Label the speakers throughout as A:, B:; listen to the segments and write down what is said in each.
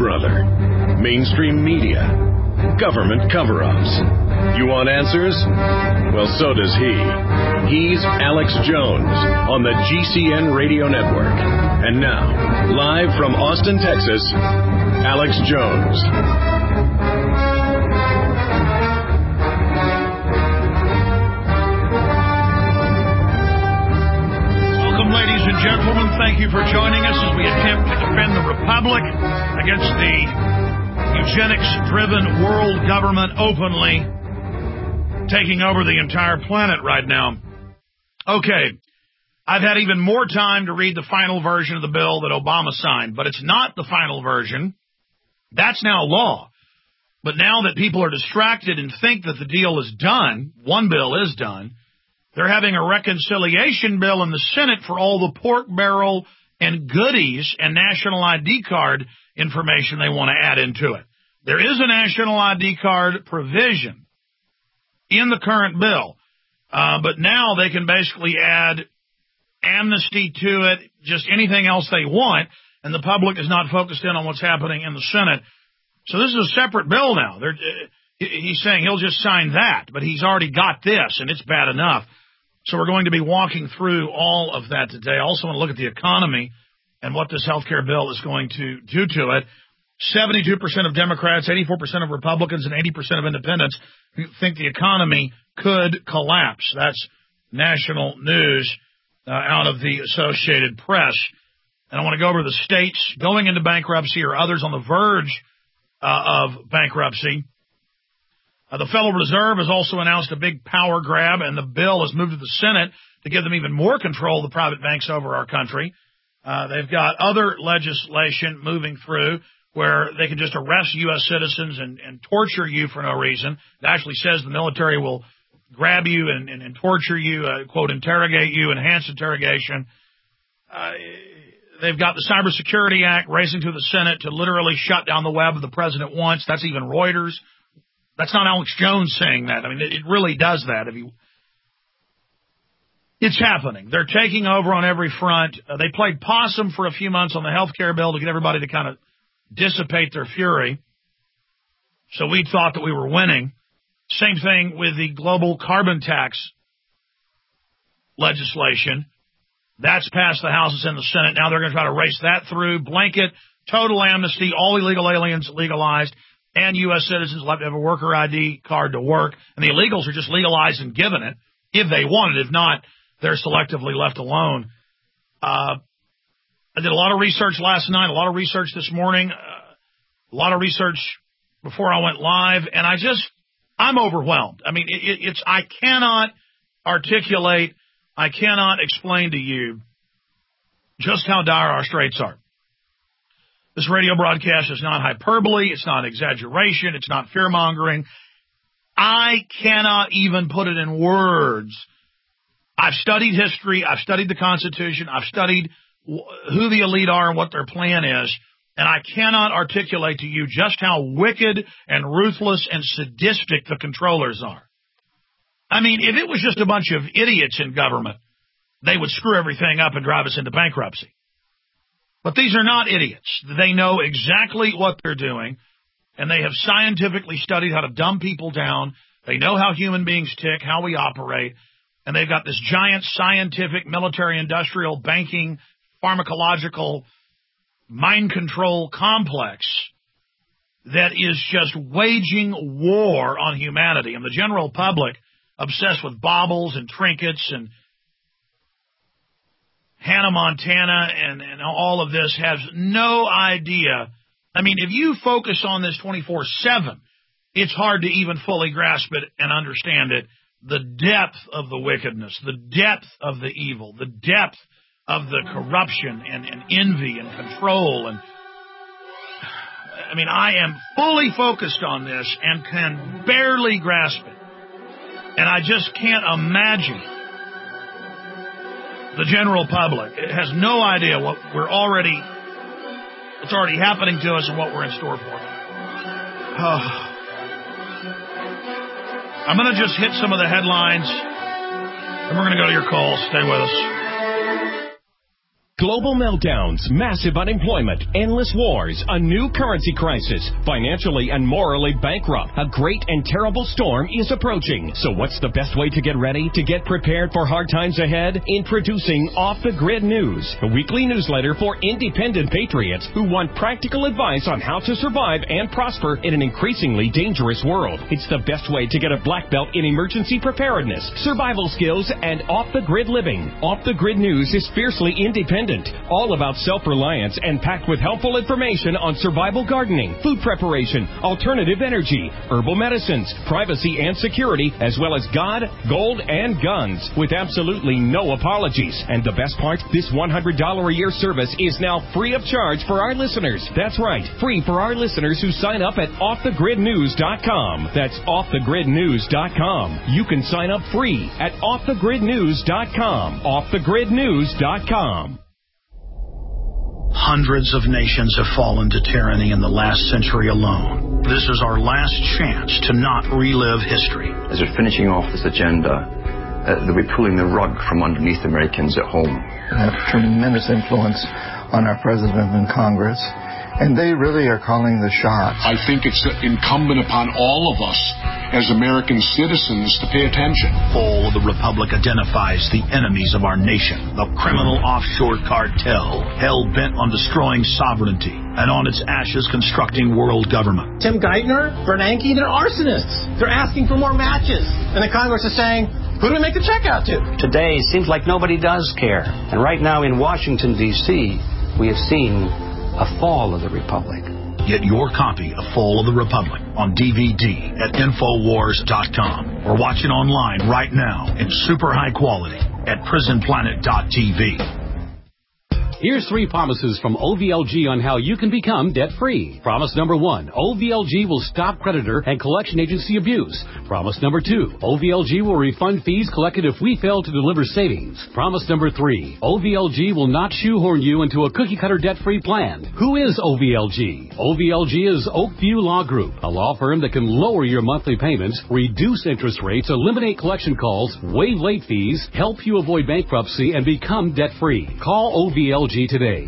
A: brother. Mainstream media. Government cover-ups. You want answers? Well, so does he. He's Alex Jones on the GCN Radio Network. And now, live from Austin, Texas, Alex Jones.
B: Welcome, ladies and gentlemen. Thank you for joining us as we attempt to defend the Republic against the eugenics-driven world government openly taking over the entire planet right now. Okay, I've had even more time to read the final version of the bill that Obama signed, but it's not the final version. That's now law. But now that people are distracted and think that the deal is done, one bill is done, they're having a reconciliation bill in the Senate for all the pork barrel and goodies and national ID card information they want to add into it. There is a national ID card provision in the current bill, but now they can basically add amnesty to it, just anything else they want, and the public is not focused in on what's happening in the Senate. So this is a separate bill now. He's saying he'll just sign that, but he's already got this, and it's bad enough. So we're going to be walking through all of that today. I also want to look at the economy and what this health care bill is going to do to it. 72% of Democrats, 84% of Republicans, and 80% of independents think the economy could collapse. That's national news out of the Associated Press. And I want to go over the states going into bankruptcy or others on the verge of bankruptcy. The Federal Reserve has also announced a big power grab, and the bill has moved to the Senate to give them even more control of the private banks over our country. They've got other legislation moving through where they can just arrest U.S. citizens and torture you for no reason. It actually says the military will grab you and torture you, quote, interrogate you, enhanced interrogation. They've got the Cybersecurity Act racing through the Senate to literally shut down the web if the president wants. That's even Reuters. That's not Alex Jones saying that. I mean, it really does that. It's happening. They're taking over on every front. They played possum for a few months on the health care bill to get everybody to kind of dissipate their fury. So we thought that we were winning. Same thing with the global carbon tax legislation. That's passed the House. It's in the Senate. Now they're going to try to race that through. Blanket, total amnesty, all illegal aliens legalized, and U.S. citizens will have to have a worker ID card to work. And the illegals are just legalized and given it if they want it. If not, they're selectively left alone. I did a lot of research last night, a lot of research this morning, a lot of research before I went live, and I'm overwhelmed. I mean, I cannot articulate, I cannot explain to you just how dire our straits are. This radio broadcast is not hyperbole, it's not exaggeration, it's not fear-mongering. I cannot even put it in words. I've studied history, I've studied the Constitution, I've studied who the elite are and what their plan is, and I cannot articulate to you just how wicked and ruthless and sadistic the controllers are. I mean, if it was just a bunch of idiots in government, they would screw everything up and drive us into bankruptcy. But these are not idiots. They know exactly what they're doing, and they have scientifically studied how to dumb people down. They know how human beings tick, how we operate, and they've got this giant scientific, military-industrial, banking, pharmacological, mind control complex that is just waging war on humanity. And the general public, obsessed with baubles and trinkets and Hannah Montana and all of this, has no idea. I mean, if you focus on this 24/7, it's hard to even fully grasp it and understand it. The depth of the wickedness, the depth of the evil, the depth of the corruption and envy and control. And I mean, I am fully focused on this and can barely grasp it. And I just can't imagine the general public. It has no idea what what's already happening to us and what we're in store for. I'm going to just hit some of the headlines, and we're going to go to your calls. Stay with us.
C: Global meltdowns, massive unemployment, endless wars, a new currency crisis, financially and morally bankrupt. A great and terrible storm is approaching. So what's the best way to get ready? To get prepared for hard times ahead? Introducing Off the Grid News, a weekly newsletter for independent patriots who want practical advice on how to survive and prosper in an increasingly dangerous world. It's the best way to get a black belt in emergency preparedness, survival skills, and off-the-grid living. Off the Grid News is fiercely independent, all about self-reliance and packed with helpful information on survival gardening, food preparation, alternative energy, herbal medicines, privacy and security, as well as God, gold, and guns, with absolutely no apologies. And the best part, this $100 a year service is now free of charge for our listeners. That's right, free for our listeners who sign up at offthegridnews.com. That's offthegridnews.com. You can sign up free at offthegridnews.com. Offthegridnews.com.
D: Hundreds of nations have fallen to tyranny in the last century alone. This is our last chance to not relive history.
E: As we're finishing off this agenda, they'll be pulling the rug from underneath Americans at home.
F: They have tremendous influence on our president and Congress, and they really are calling the shots.
G: I think it's incumbent upon all of us as American citizens to pay attention.
D: Fall of the Republic identifies the enemies of our nation, the criminal offshore cartel, hell-bent on destroying sovereignty, and on its ashes constructing world government.
H: Tim Geithner, Bernanke, they're arsonists. They're asking for more matches. And the Congress is saying, who do we make the check out to?
I: Today, it seems like nobody does care. And right now in Washington, D.C., we have seen a fall of the Republic.
D: Get your copy of Fall of the Republic on DVD at Infowars.com or watch it online right now in super high quality at PrisonPlanet.tv.
J: Here's 3 promises from OVLG on how you can become debt-free. Promise number 1, OVLG will stop creditor and collection agency abuse. Promise number 2, OVLG will refund fees collected if we fail to deliver savings. Promise number 3, OVLG will not shoehorn you into a cookie-cutter debt-free plan. Who is OVLG? OVLG is Oakview Law Group, a law firm that can lower your monthly payments, reduce interest rates, eliminate collection calls, waive late fees, help you avoid bankruptcy, and become debt-free. Call OVLG today.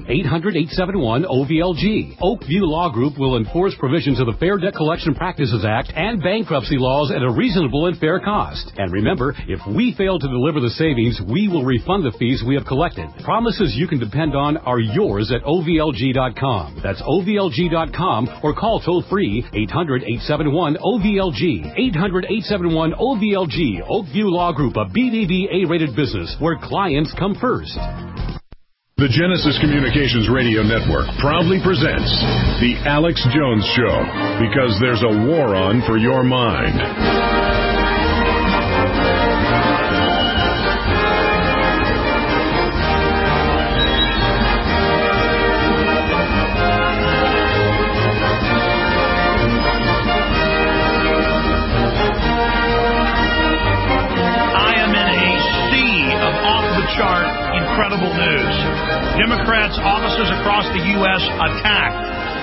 J: 800-871-OVLG. Oakview Law Group will enforce provisions of the Fair Debt Collection Practices Act and bankruptcy laws at a reasonable and fair cost. And remember, if we fail to deliver the savings, we will refund the fees we have collected. Promises you can depend on are yours at OVLG.com. That's OVLG.com or call toll-free 800-871-OVLG. 800-871-OVLG. Oakview Law Group, a BBVA-rated business where clients come first.
A: The Genesis Communications Radio Network proudly presents The Alex Jones Show, because there's a war on for your mind.
B: Incredible news. Democrats' offices across the U.S. attacked.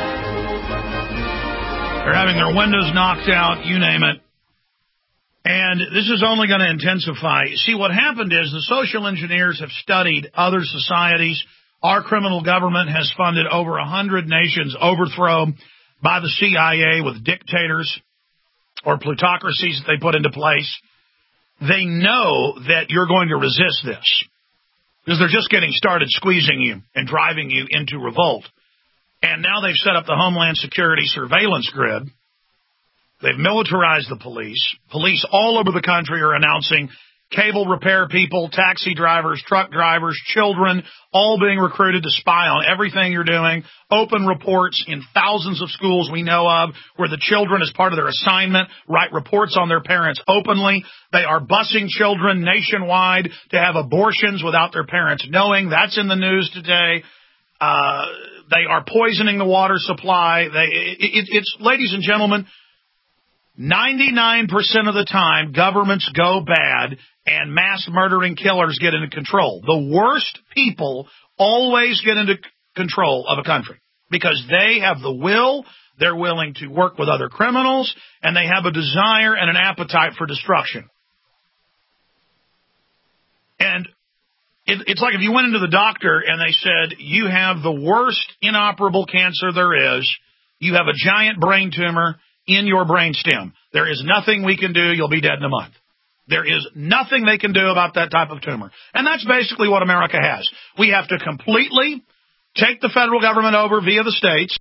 B: They're having their windows knocked out, you name it. And this is only going to intensify. See, what happened is the social engineers have studied other societies. Our criminal government has funded over 100 nations' overthrow by the CIA with dictators or plutocracies that they put into place. They know that you're going to resist this, because they're just getting started squeezing you and driving you into revolt. And now they've set up the Homeland Security surveillance grid. They've militarized the police. Police all over the country are announcing cable repair people, taxi drivers, truck drivers, children, all being recruited to spy on everything you're doing. Open reports in thousands of schools we know of where the children, as part of their assignment, write reports on their parents openly. They are busing children nationwide to have abortions without their parents knowing. That's in the news today. They are poisoning the water supply. It's ladies and gentlemen, 99% of the time, governments go bad and mass murdering killers get into control. The worst people always get into control of a country because they have the will, they're willing to work with other criminals, and they have a desire and an appetite for destruction. And It's like if you went into the doctor and they said, you have the worst inoperable cancer there is. You have a giant brain tumor in your brainstem. There is nothing we can do. You'll be dead in a month. There is nothing they can do about that type of tumor. And that's basically what America has. We have to completely take the federal government over via the states.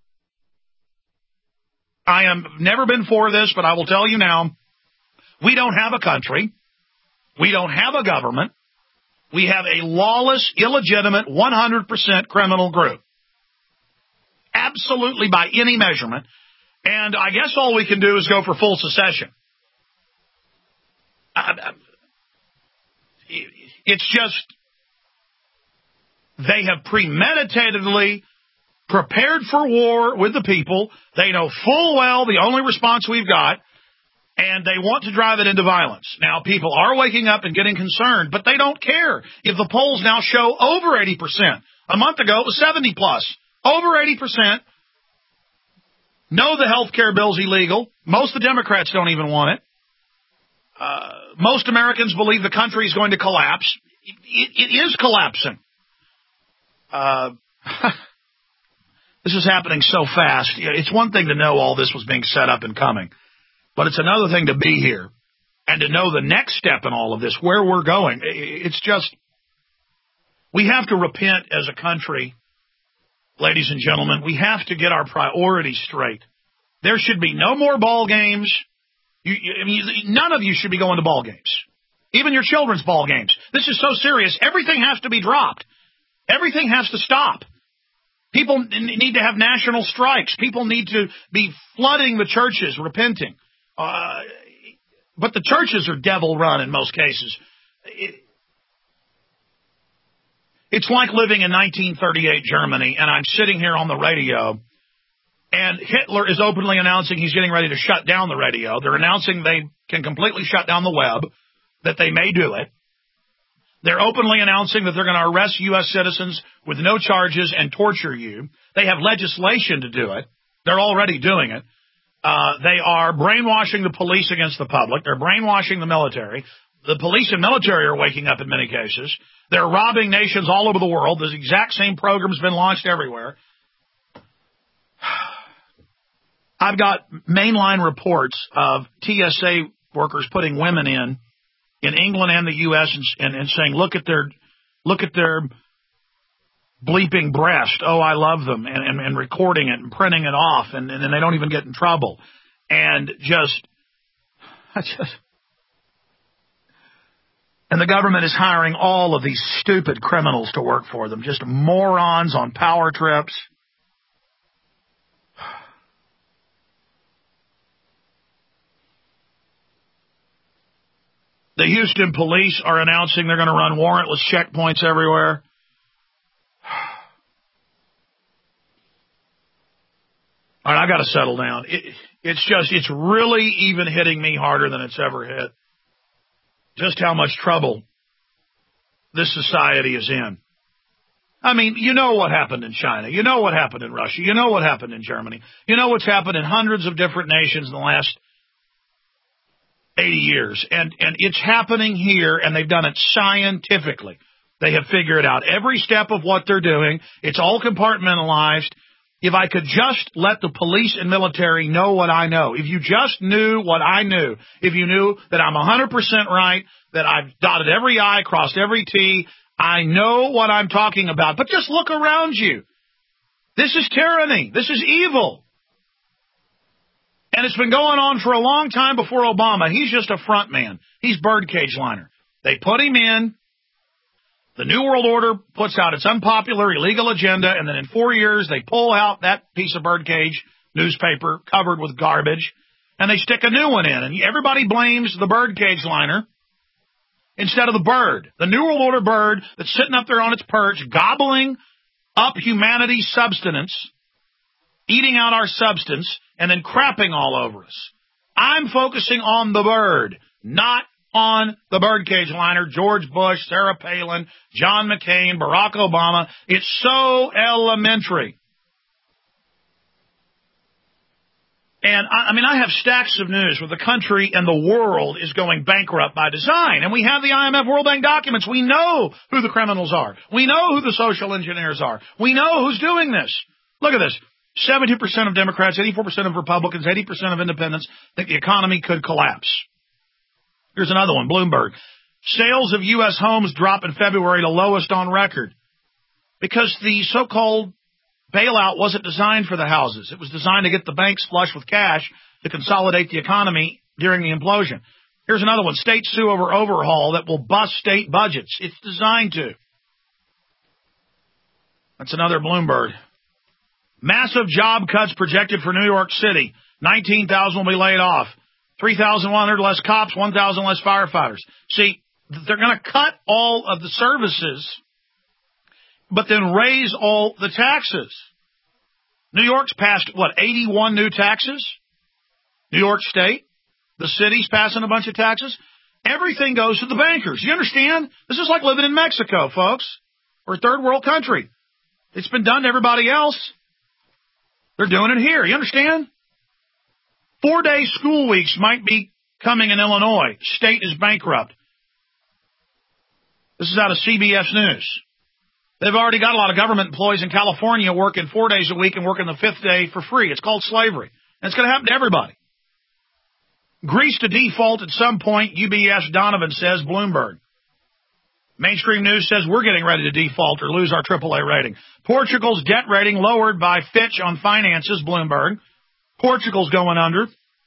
B: I have never been for this, but I will tell you now, we don't have a country. We don't have a government. We have a lawless, illegitimate, 100% criminal group. Absolutely by any measurement. And I guess all we can do is go for full secession. It's just, they have premeditatedly prepared for war with the people. They know full well the only response we've got, and they want to drive it into violence. Now, people are waking up and getting concerned, but they don't care if the polls now show over 80%. A month ago, it was 70 plus. Over 80%. Know the health care bill's illegal. Most of the Democrats don't even want it. Most Americans believe the country is going to collapse. It is collapsing. This is happening so fast. It's one thing to know all this was being set up and coming, but it's another thing to be here and to know the next step in all of this, where we're going. It's just, we have to repent as a country, ladies and gentlemen. We have to get our priorities straight. There should be no more ball games. None of you should be going to ball games, even your children's ball games. This is so serious. Everything has to be dropped. Everything has to stop. People need to have national strikes. People need to be flooding the churches, repenting. But the churches are devil-run in most cases. It's like living in 1938 Germany, and I'm sitting here on the radio, and Hitler is openly announcing he's getting ready to shut down the radio. They're announcing they can completely shut down the web, that they may do it. They're openly announcing that they're going to arrest U.S. citizens with no charges and torture you. They have legislation to do it. They're already doing it. They are brainwashing the police against the public. They're brainwashing the military. The police and military are waking up in many cases. They're robbing nations all over the world. The exact same program's been launched everywhere. I've got mainline reports of TSA workers putting women in England and the U.S. and saying, look at their bleeping breast. Oh, I love them, and recording it and printing it off, and then they don't even get in trouble. And and the government is hiring all of these stupid criminals to work for them, just morons on power trips. The Houston police are announcing they're going to run warrantless checkpoints everywhere. All right, I got to settle down. It's really even hitting me harder than it's ever hit. Just how much trouble this society is in. I mean, you know what happened in China. You know what happened in Russia. You know what happened in Germany. You know what's happened in hundreds of different nations in the last 80 years. And it's happening here, and they've done it scientifically. They have figured out every step of what they're doing. It's all compartmentalized. If I could just let the police and military know what I know, if you just knew what I knew, if you knew that I'm 100% right, that I've dotted every I, crossed every T, I know what I'm talking about. But just look around you. This is tyranny. This is evil. And it's been going on for a long time before Obama. He's just a front man. He's birdcage liner. They put him in. The New World Order puts out its unpopular, illegal agenda, and then in 4 years they pull out that piece of birdcage newspaper covered with garbage, and they stick a new one in. And everybody blames the birdcage liner instead of the bird. The New World Order bird that's sitting up there on its perch, gobbling up humanity's substance, eating out our substance, and then crapping all over us. I'm focusing on the bird, not on the birdcage liner, George Bush, Sarah Palin, John McCain, Barack Obama. It's so elementary. And, I have stacks of news where the country and the world is going bankrupt by design. And we have the IMF World Bank documents. We know who the criminals are. We know who the social engineers are. We know who's doing this. Look at this. 72% of Democrats, 84% of Republicans, 80% of independents think the economy could collapse. Here's another one, Bloomberg. Sales of U.S. homes drop in February to lowest on record because the so-called bailout wasn't designed for the houses. It was designed to get the banks flush with cash to consolidate the economy during the implosion. Here's another one. States sue over overhaul that will bust state budgets. It's designed to. That's another Bloomberg. Massive job cuts projected for New York City. 19,000 will be laid off. 3,100 less cops, 1,000 less firefighters. See, they're going to cut all of the services, but then raise all the taxes. New York's passed, 81 new taxes? New York State, the city's passing a bunch of taxes. Everything goes to the bankers. You understand? This is like living in Mexico, folks. We're a third world country. It's been done to everybody else. They're doing it here. You understand? 4-day school weeks might be coming in Illinois. State is bankrupt. This is out of CBS News. They've already got a lot of government employees in California working 4 days a week and working the 5th day for free. It's called slavery. And it's going to happen to everybody. Greece to default at some point, UBS Donovan says, Bloomberg. Mainstream News says we're getting ready to default or lose our AAA rating. Portugal's debt rating lowered by Fitch on finances, Bloomberg. Portugal's going under.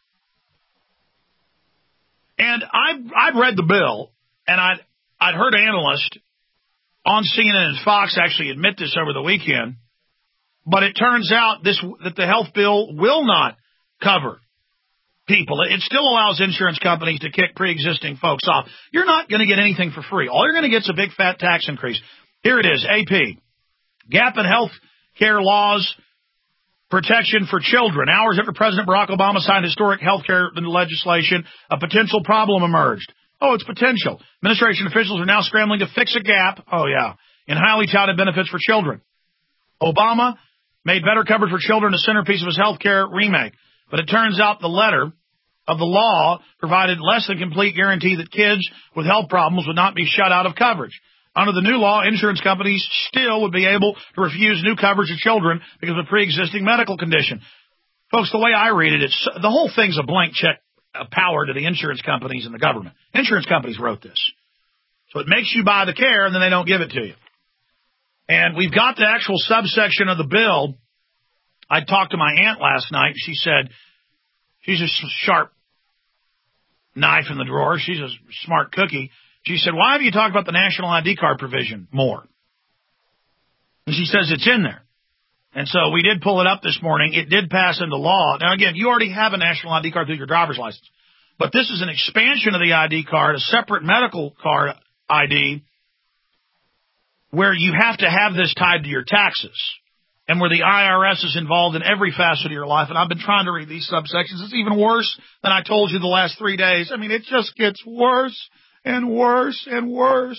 B: And I've read the bill, and I'd heard analysts on CNN and Fox actually admit this over the weekend, but it turns out that the health bill will not cover people. It still allows insurance companies to kick pre-existing folks off. You're not going to get anything for free. All you're going to get is a big fat tax increase. Here it is, AP. Gap in health care laws, protection for children. Hours after President Barack Obama signed historic health care legislation, a potential problem emerged. Oh, it's potential. Administration officials are now scrambling to fix a gap, in highly touted benefits for children. Obama made better coverage for children a centerpiece of his health care remake. But it turns out the letter of the law provided less than complete guarantee that kids with health problems would not be shut out of coverage. Under the new law, insurance companies still would be able to refuse new coverage to children because of a pre-existing medical condition. Folks, the way I read it, the whole thing's a blank check of power to the insurance companies and the government. Insurance companies wrote this. So it makes you buy the care and then they don't give it to you. And we've got the actual subsection of the bill. I talked to my aunt last night. She said, she's a sharp knife in the drawer. She's a smart cookie. She said, why have you talked about the national ID card provision more? And she says it's in there. And so we did pull it up this morning. It did pass into law. Now, again, you already have a national ID card through your driver's license. But this is an expansion of the ID card, a separate medical card ID, where you have to have this tied to your taxes. And where the IRS is involved in every facet of your life. And I've been trying to read these subsections. It's even worse than I told you the last 3 days. It just gets worse and worse and worse.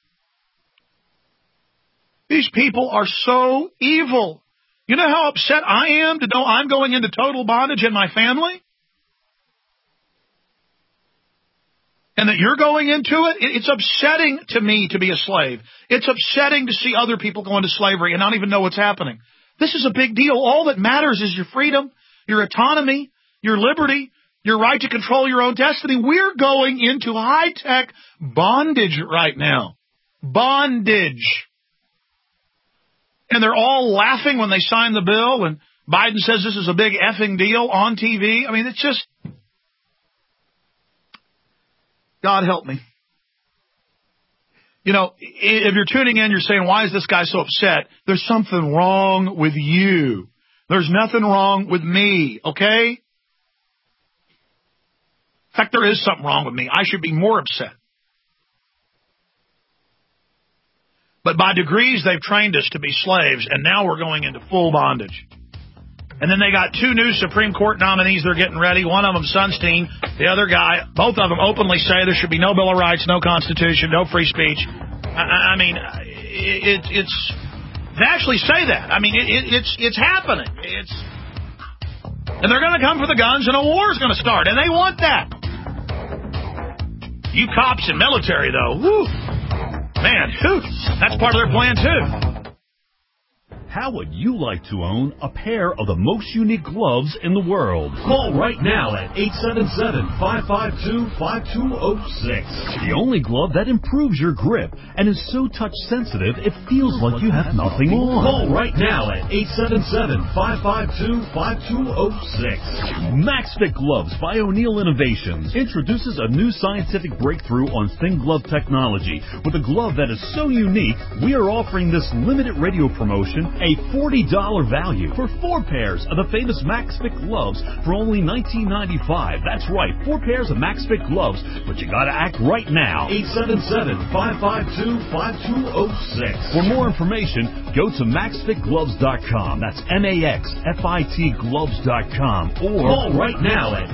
B: These people are so evil. You know how upset I am to know I'm going into total bondage in my family? And that you're going into it? It's upsetting to me to be a slave. It's upsetting to see other people go into slavery and not even know what's happening. This is a big deal. All that matters is your freedom, your autonomy, your liberty, your right to control your own destiny. We're going into high-tech bondage right now. Bondage. And they're all laughing when they sign the bill when Biden says this is a big effing deal on TV. It's just... God help me. If you're tuning in, you're saying, why is this guy so upset? There's something wrong with you. There's nothing wrong with me, okay? In fact, there is something wrong with me. I should be more upset. But by degrees, they've trained us to be slaves, and now we're going into full bondage. And then they got 2 new Supreme Court nominees they're getting ready. One of them, Sunstein. The other guy, both of them openly say there should be no Bill of Rights, no Constitution, no free speech. They actually say that. It's happening. And they're going to come for the guns, and a war's going to start, and they want that. You cops and military, though, whoo, man, that's part of their plan, too.
K: How would you like to own a pair of the most unique gloves in the world? Call right now at 877-552-5206. The only glove that improves your grip and is so touch sensitive it feels like you have nothing on. Call right now at 877-552-5206. MaxFit Gloves by O'Neill Innovations introduces a new scientific breakthrough on thin glove technology. With a glove that is so unique, we are offering this limited radio promotion a $40 value for 4 pairs of the famous MaxFit gloves for only $19.95. That's right, 4 pairs of MaxFit gloves, but you gotta act right now. 877-552-5206. For more information, go to MaxFitGloves.com. That's MaxFit Gloves.com. Or call right now at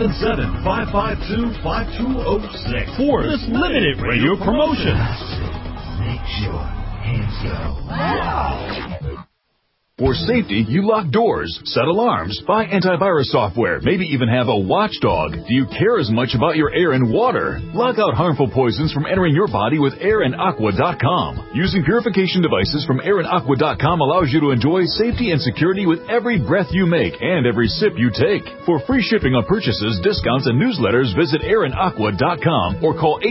K: 877-552-5206 for this limited radio promotion.
L: Make sure hands go. Wow!
M: For safety, you lock doors, set alarms, buy antivirus software, maybe even have a watchdog. Do you care as much about your air and water? Lock out harmful poisons from entering your body with AirandAqua.com. Using purification devices from AirandAqua.com allows you to enjoy safety and security with every breath you make and every sip you take. For free shipping on purchases, discounts, and newsletters, visit AirandAqua.com or call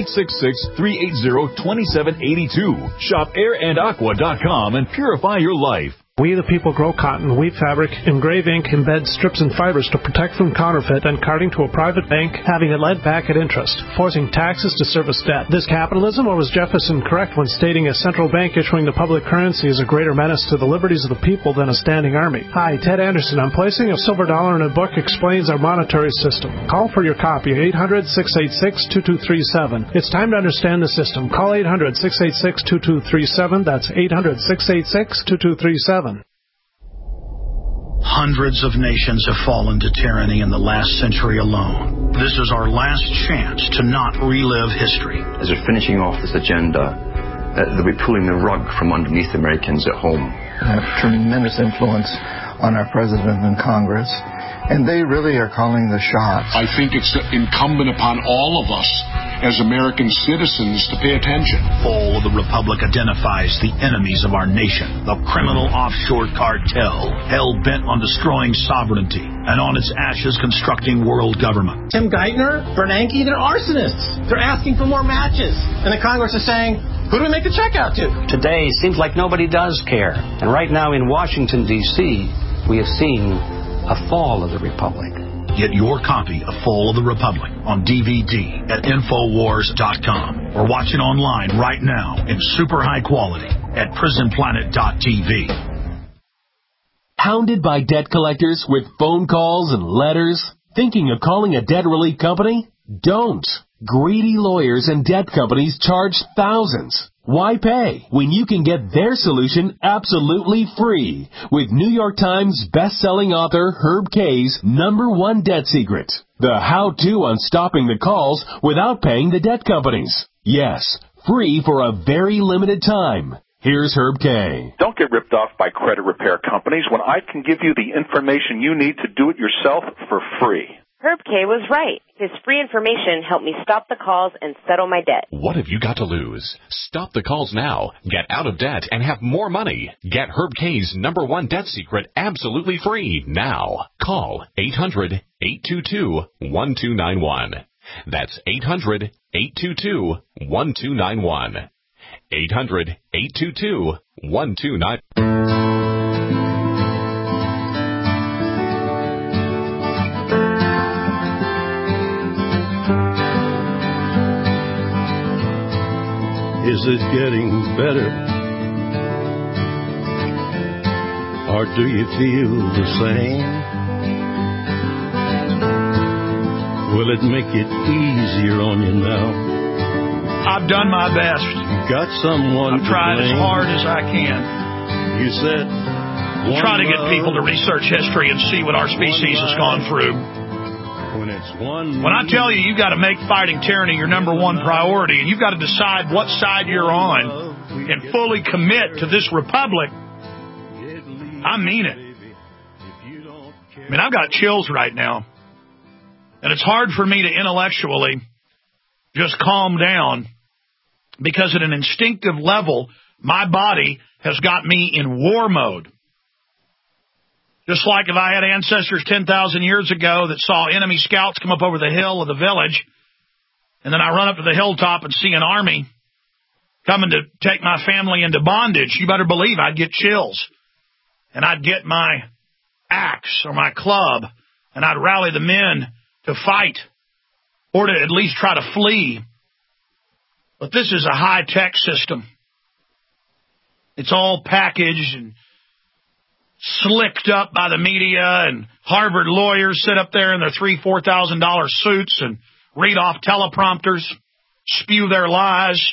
M: 866-380-2782. Shop AirandAqua.com and purify your life.
N: We the people grow cotton, weave fabric, engrave ink, embed strips and fibers to protect from counterfeit and carting to a private bank, having it lent back at interest, forcing taxes to service debt. This capitalism, or was Jefferson correct when stating a central bank issuing the public currency is a greater menace to the liberties of the people than a standing army? Hi, Ted Anderson. I'm placing a silver dollar in a book explains our monetary system. Call for your copy at 800-686-2237. It's time to understand the system. Call 800-686-2237. That's 800-686-2237.
D: Hundreds of nations have fallen to tyranny in the last century alone. This is our last chance to not relive history.
E: As we're finishing off this agenda, they'll be pulling the rug from underneath Americans at home.
F: Have tremendous influence on our president and Congress, and they really are calling the shots.
G: I think it's incumbent upon all of us as American citizens to pay attention.
D: Fall of the Republic identifies the enemies of our nation, the criminal offshore cartel, hell-bent on destroying sovereignty, and on its ashes constructing world government.
H: Tim Geithner, Bernanke, they're arsonists. They're asking for more matches. And the Congress is saying, who do we make the check out to?
I: Today seems like nobody does care. And right now in Washington, D.C., we have seen a fall of the Republic.
D: Get your copy of Fall of the Republic on DVD at Infowars.com or watch it online right now in super high quality at PrisonPlanet.tv.
O: Hounded by debt collectors with phone calls and letters? Thinking of calling a debt relief company? Don't. Greedy lawyers and debt companies charge thousands. Why pay when you can get their solution absolutely free with New York Times best-selling author Herb Kay's #1 debt secret, the how-to on stopping the calls without paying the debt companies. Yes, free for a very limited time. Here's Herb Kay.
P: Don't get ripped off by credit repair companies when I can give you the information you need to do it yourself for free.
Q: Herb Kay was right. His free information helped me stop the calls and settle my debt.
R: What have you got to lose? Stop the calls now. Get out of debt and have more money. Get Herb Kay's #1 debt secret absolutely free now. Call 800-822-1291. That's 800-822-1291. 800-822-1291.
S: Is it getting better? Or do you feel the same? Will it make it easier on you now?
B: I've done my best.
S: You got someone
B: I've tried as hard as I can.
S: You said
B: try to get people to research history and see what our species has gone through. When I tell you, you've got to make fighting tyranny your #1 priority, and you've got to decide what side you're on and fully commit to this republic, I mean it. I mean, I've got chills right now. And it's hard for me to intellectually just calm down because at an instinctive level, my body has got me in war mode. Just like if I had ancestors 10,000 years ago that saw enemy scouts come up over the hill of the village, and then I run up to the hilltop and see an army coming to take my family into bondage, you better believe I'd get chills. And I'd get my axe or my club, and I'd rally the men to fight or to at least try to flee. But this is a high-tech system. It's all packaged and slicked up by the media, and Harvard lawyers sit up there in their $3,000, $4,000 suits and read off teleprompters, spew their lies.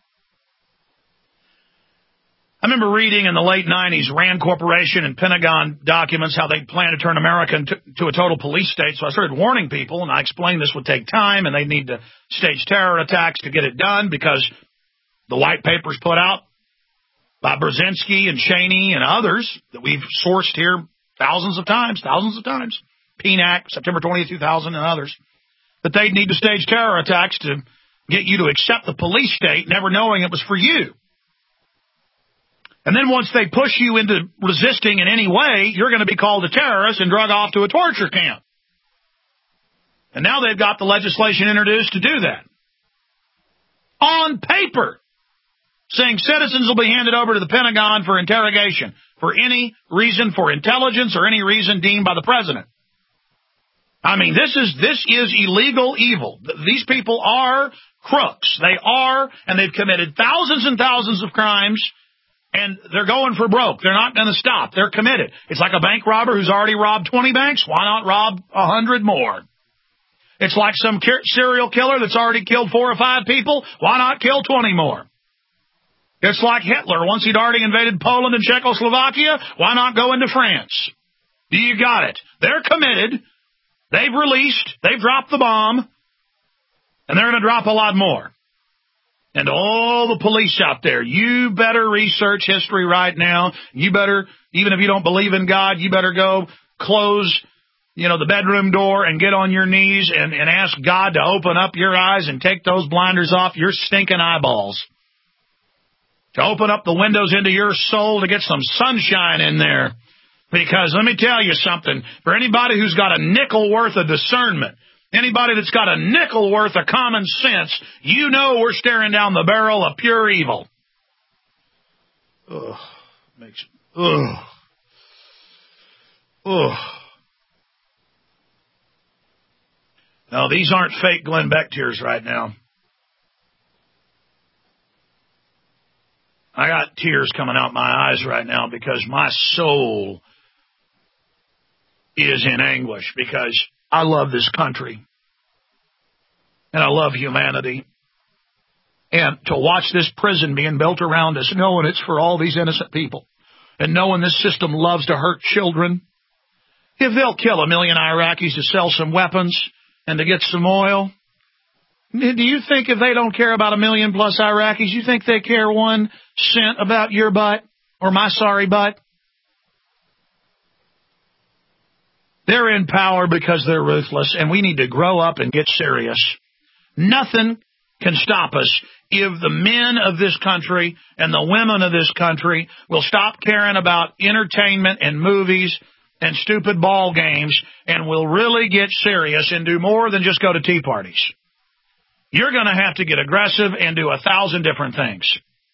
B: I remember reading in the late 90s Rand Corporation and Pentagon documents how they plan to turn America into a total police state. So I started warning people, and I explained this would take time, and they'd need to stage terror attacks to get it done because the white papers put out by Brzezinski and Cheney and others that we've sourced here thousands of times, PNAC, September 20th, 2000, and others, that they'd need to stage terror attacks to get you to accept the police state, never knowing it was for you. And then once they push you into resisting in any way, you're going to be called a terrorist and drug off to a torture camp. And now they've got the legislation introduced to do that. On paper, saying citizens will be handed over to the Pentagon for interrogation for any reason, for intelligence or any reason deemed by the president. I mean, this is illegal evil. These people are crooks. They are, and they've committed thousands and thousands of crimes. And they're going for broke. They're not going to stop. They're committed. It's like a bank robber who's already robbed 20 banks. Why not rob 100 more? It's like some serial killer that's already killed 4 or 5 people. Why not kill 20 more? It's like Hitler. Once he'd already invaded Poland and Czechoslovakia, why not go into France? You got it. They're committed. They've released. They've dropped the bomb. And they're going to drop a lot more. And all the police out there, you better research history right now. You better, even if you don't believe in God, you better go close, the bedroom door and get on your knees and ask God to open up your eyes and take those blinders off your stinking eyeballs. To open up the windows into your soul to get some sunshine in there. Because let me tell you something, for anybody who's got a nickel worth of discernment, anybody that's got a nickel worth of common sense, you know we're staring down the barrel of pure evil. Ugh. No, these aren't fake Glenn Beck tears right now. I got tears coming out my eyes right now because my soul is in anguish because I love this country, and I love humanity. And to watch this prison being built around us, knowing it's for all these innocent people, and knowing this system loves to hurt children, if they'll kill 1 million Iraqis to sell some weapons and to get some oil, do you think if they don't care about 1 million plus Iraqis, you think they care 1 cent about your butt or my sorry butt? They're in power because they're ruthless, and we need to grow up and get serious. Nothing can stop us if the men of this country and the women of this country will stop caring about entertainment and movies and stupid ball games and will really get serious and do more than just go to tea parties. You're going to have to get aggressive and do 1,000 different things.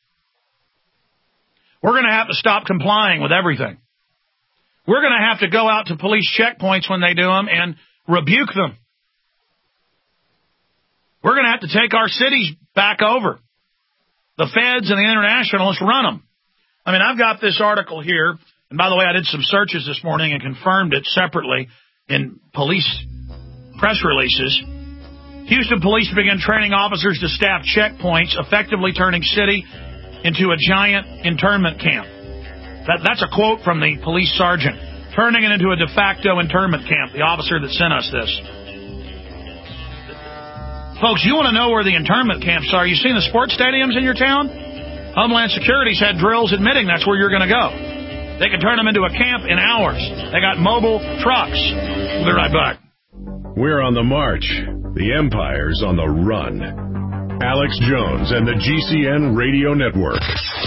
B: We're going to have to stop complying with everything. We're going to have to go out to police checkpoints when they do them and rebuke them. We're going to have to take our cities back over. The feds and the internationalists run them. I mean, I've got this article here, and by the way, I did some searches this morning and confirmed it separately in police press releases. Houston police begin training officers to staff checkpoints, effectively turning city into a giant internment camp. That's a quote from the police sergeant. Turning it into a de facto internment camp, the officer that sent us this. Folks, you want to know where the internment camps are? You seen the sports stadiums in your town? Homeland Security's had drills admitting that's where you're going to go. They can turn them into a camp in hours. They got mobile trucks. We'll be right back.
A: We're on the march. The empire's on the run. Alex Jones and the GCN Radio Network.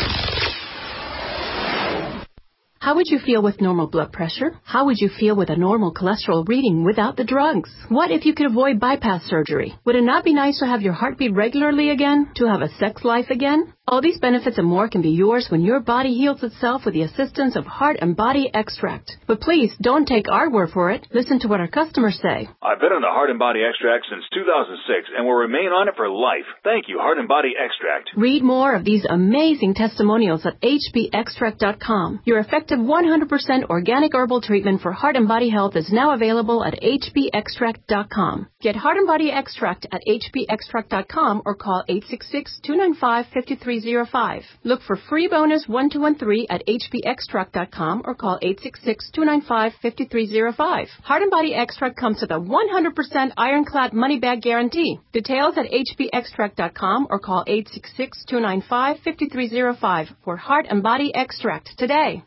T: How would you feel with normal blood pressure? How would you feel with a normal cholesterol reading without the drugs? What if you could avoid bypass surgery? Would it not be nice to have your heart beat regularly again? To have a sex life again? All these benefits and more can be yours when your body heals itself with the assistance of Heart and Body Extract. But please, don't take our word for it. Listen to what our customers say.
U: I've been on the Heart and Body Extract since 2006 and will remain on it for life. Thank you, Heart and Body Extract.
T: Read more of these amazing testimonials at hbextract.com. Your effective 100% organic herbal treatment for heart and body health is now available at hbextract.com. Get Heart and Body Extract at hbextract.com or call 866-295-5305. Look for free bonus 1213 at hbextract.com or call 866-295-5305. Heart and Body Extract comes with a 100% ironclad money back guarantee. Details at hbextract.com or call 866-295-5305 for Heart and Body Extract today.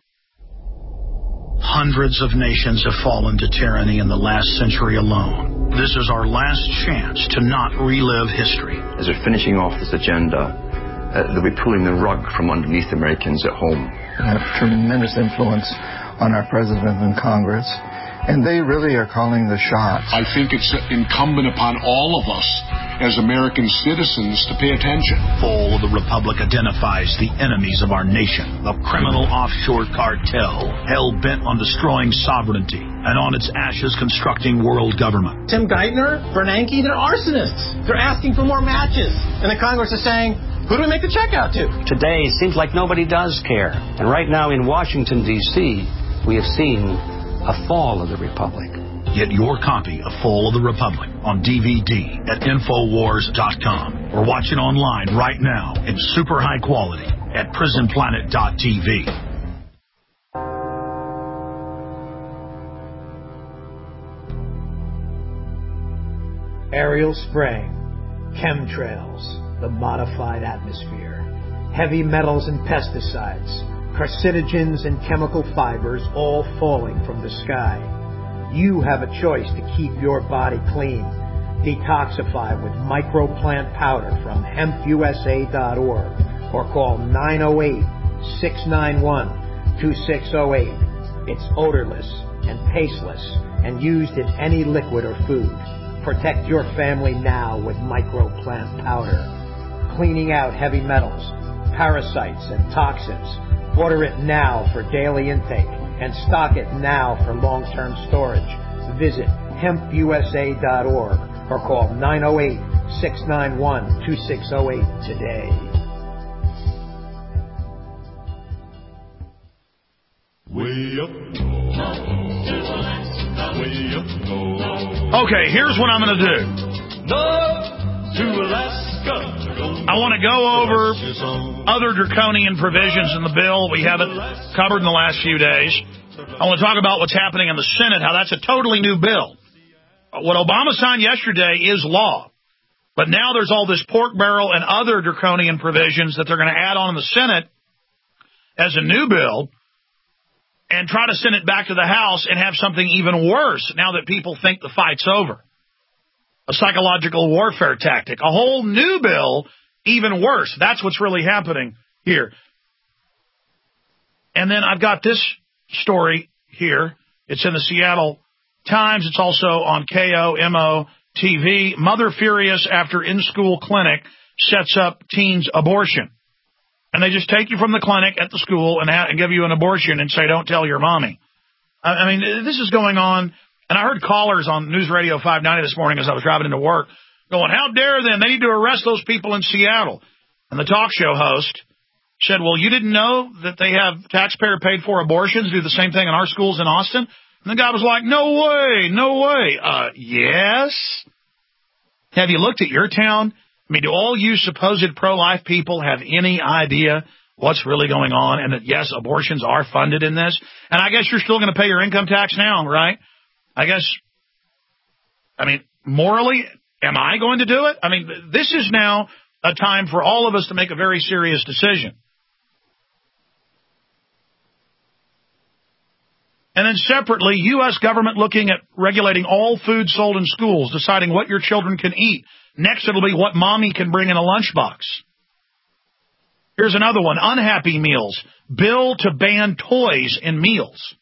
D: Hundreds of nations have fallen to tyranny in the last century alone. This is our last chance to not relive history.
E: As we're finishing off this agenda, they'll be pulling the rug from underneath Americans at home.
F: They have tremendous influence on our president and Congress, and they really are calling the shots.
G: I think it's incumbent upon all of us as American citizens to pay attention.
D: Fall of the Republic identifies the enemies of our nation, the criminal offshore cartel, hell-bent on destroying sovereignty, and on its ashes constructing world government.
H: Tim Geithner, Bernanke, they're arsonists. They're asking for more matches. And the Congress is saying, who do we make the check out to?
I: Today, it seems like nobody does care. And right now in Washington, D.C., we have seen a fall of the Republic.
D: Get your copy of Fall of the Republic on DVD at Infowars.com or watch it online right now in super high quality at PrisonPlanet.tv.
V: Aerial spraying, chemtrails, the modified atmosphere, heavy metals and pesticides, carcinogens and chemical fibers all falling from the sky. You have a choice to keep your body clean. Detoxify with microplant powder from hempusa.org or call 908-691-2608. It's odorless and tasteless and used in any liquid or food. Protect your family now with microplant powder. Cleaning out heavy metals, parasites, and toxins. Order it now for daily intake and stock it now for long-term storage. Visit hempusa.org or call 908-691-2608 today.
B: Way up. Okay, here's what I'm going to do. I want to go over other draconian provisions in the bill. We haven't covered in the last few days. I want to talk about what's happening in the Senate, how that's a totally new bill. What Obama signed yesterday is law. But now there's all this pork barrel and other draconian provisions that they're going to add on in the Senate as a new bill and try to send it back to the House and have something even worse now that people think the fight's over. A psychological warfare tactic. A whole new bill, even worse. That's what's really happening here. And then I've got this story here. It's in the Seattle Times. It's also on KOMO TV. Mother furious after in-school clinic sets up teens abortion. And they just take you from the clinic at the school and give you an abortion and say, don't tell your mommy. I mean, this is going on. And I heard callers on News Radio 590 this morning as I was driving into work going, how dare them? They need to arrest those people in Seattle. And the talk show host said, well, you didn't know that they have taxpayer-paid-for abortions, do the same thing in our schools in Austin? And the guy was like, no way, no way. Yes? Have you looked at your town? I mean, do all you supposed pro-life people have any idea what's really going on and that, yes, abortions are funded in this? And I guess you're still going to pay your income tax now, right? I guess, morally, am I going to do it? I mean, this is now a time for all of us to make a very serious decision. And then separately, U.S. government looking at regulating all food sold in schools, deciding what your children can eat. Next, it'll be what mommy can bring in a lunchbox. Here's another one, unhappy meals. Bill to ban toys in meals.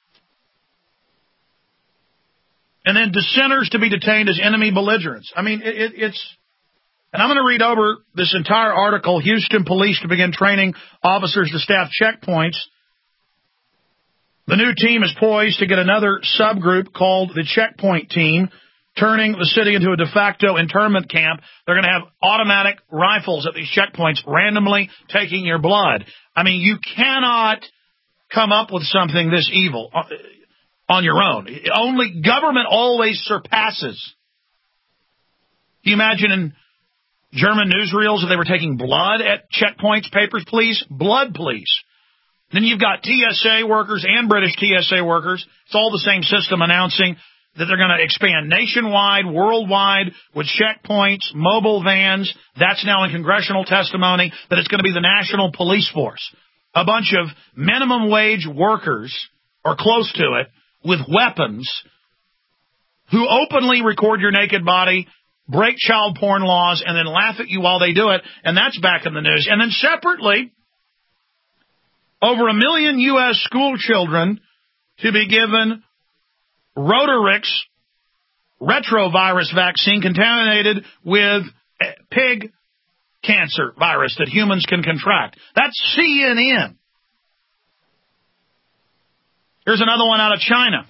B: And then dissenters to be detained as enemy belligerents. I mean, it's... And I'm going to read over this entire article, Houston police to begin training officers to staff checkpoints. The new team is poised to get another subgroup called the Checkpoint Team, turning the city into a de facto internment camp. They're going to have automatic rifles at these checkpoints, randomly taking your blood. I mean, you cannot come up with something this evil on your own. Only government always surpasses. Can you imagine in German newsreels if they were taking blood at checkpoints, papers, please? Blood, please. Then you've got TSA workers and British TSA workers. It's all the same system announcing that they're going to expand nationwide, worldwide, with checkpoints, mobile vans. That's now in congressional testimony that it's going to be the national police force. A bunch of minimum wage workers, or close to it, with weapons, who openly record your naked body, break child porn laws, and then laugh at you while they do it, and that's back in the news. And then separately, over 1 million U.S. school children to be given Rotarix retrovirus vaccine contaminated with pig cancer virus that humans can contract. That's CNN. Here's another one out of China.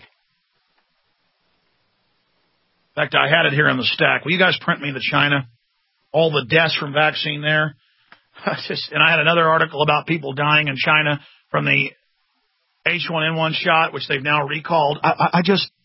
B: In fact, I had it here in the stack. Will you guys print me the China? All the deaths from vaccine there. And I had another article about people dying in China from the H1N1 shot, which they've now recalled. I've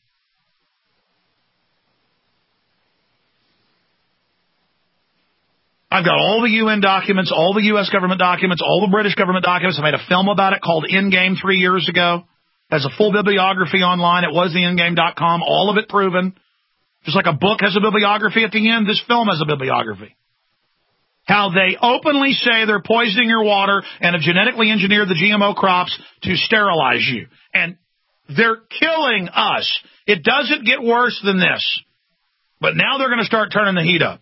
B: got all the UN documents, all the U.S. government documents, all the British government documents. I made a film about it called Endgame 3 years ago. Has a full bibliography online. It was theendgame.com. All of it proven. Just like a book has a bibliography at the end, this film has a bibliography. How they openly say they're poisoning your water and have genetically engineered the GMO crops to sterilize you. And they're killing us. It doesn't get worse than this. But now they're going to start turning the heat up.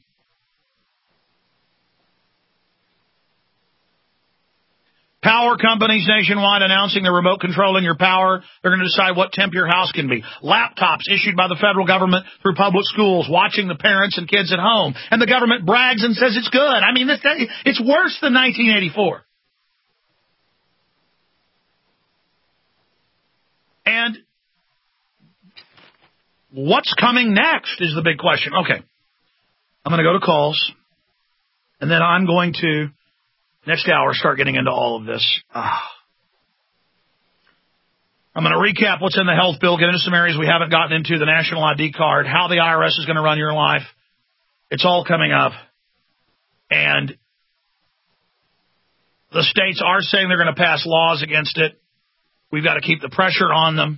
B: Power companies nationwide announcing they're remote controlling your power. They're going to decide what temp your house can be. Laptops issued by the federal government through public schools, watching the parents and kids at home. And the government brags and says it's good. I mean, it's worse than 1984. And what's coming next is the big question. Okay, I'm going to go to calls, and then I'm going to... next hour, start getting into all of this. I'm going to recap what's in the health bill, get into some areas we haven't gotten into, the national ID card, how the IRS is going to run your life. It's all coming up. And the states are saying they're going to pass laws against it. We've got to keep the pressure on them.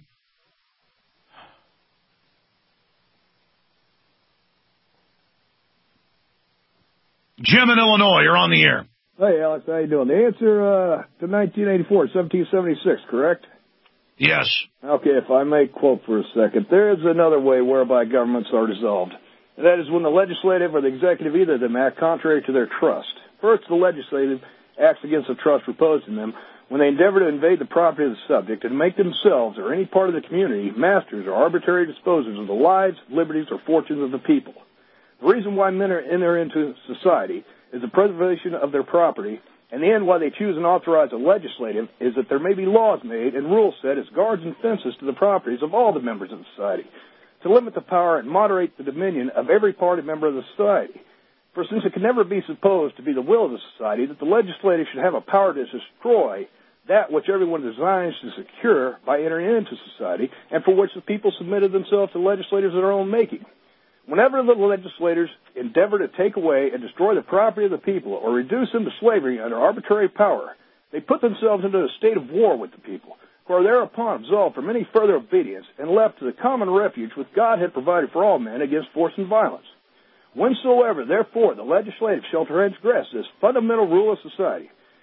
B: Jim in Illinois, you're on the air.
C: Hey, Alex, how you doing? The answer to 1984, 1776, correct?
B: Yes.
C: Okay, if I may quote for a second, there is another way whereby governments are dissolved. And that is when the legislative or the executive, either of them, act contrary to their trust. First, the legislative acts against the trust reposed in them when they endeavor to invade the property of the subject and make themselves or any part of the community masters or arbitrary disposers of the lives, liberties, or fortunes of the people. The reason why men enter into society is the preservation of their property, and the end why they choose and authorize a legislative is that there may be laws made and rules set as guards and fences to the properties of all the members of the society, to limit the power and moderate the dominion of every party member of the society. For since it can never be supposed to be the will of the society that the legislative should have a power to destroy that which everyone designs to secure by entering into society, and for which the people submitted themselves to legislators of their own making. Whenever the legislators endeavor to take away and destroy the property of the people or reduce them to slavery under arbitrary power, they put themselves into a state of war with the people, who are thereupon absolved from any further obedience and left to the common refuge which God had provided for all men against force and violence. Whensoever, therefore, the legislative shall transgress this fundamental rule of society,